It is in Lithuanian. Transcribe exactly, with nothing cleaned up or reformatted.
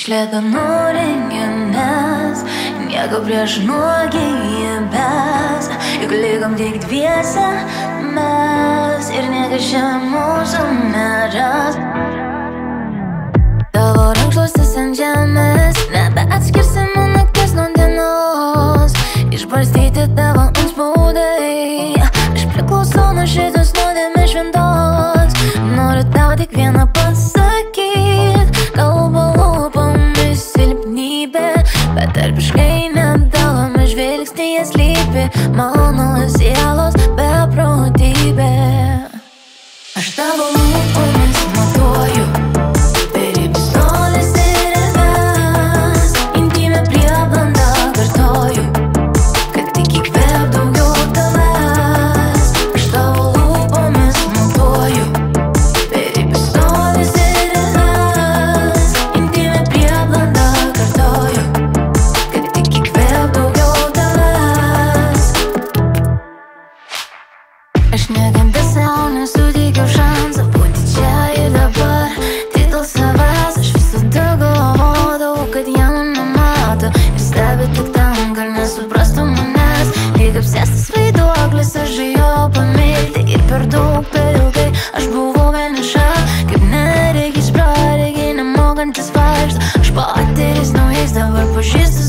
Iš lėto nurengiamės, nieko prieš nuogybės. Juk likom tik dviese mes ir niekas čia mūsų neras. Tavo rankšluostis ant žemės, nebeatskirsi mano akis nuo dienos. Išbarstyti tavo antspaudai, aš priklausau nuo šitos nuodėmės šventos. Noriu tau tik vieną pasakyt, kalba lūpomis silpnybė, bet tarpiškai nedalome žvilgsnyje slypi mano sielos beprotybė. Aš tavo lūpomis matuoju beribis tolis ir erdves, intymią prieblandą kartoju, kad tik įkvėp daugiau tavęs. Aš tavo lūpomis matuoju beribis tolis ir erdves, intymią prieblandą kartoju, kad tik įkvėp daugiau tavęs. Aš niekada sau nesuteikiau šansą būti čia ir dabar. Tik dėl savęs aš visada galvodavau, kad jie mane mato ir stebi tik tam, gal nesuprastų manęs. Lyg apsėstas vaiduoklis aš ėjau pamilti ir per daug, per ilgai aš buvau vieniša, kaip neregys praregiai nemokantis vaikšto. Aš patyris naujais dabar pažįstu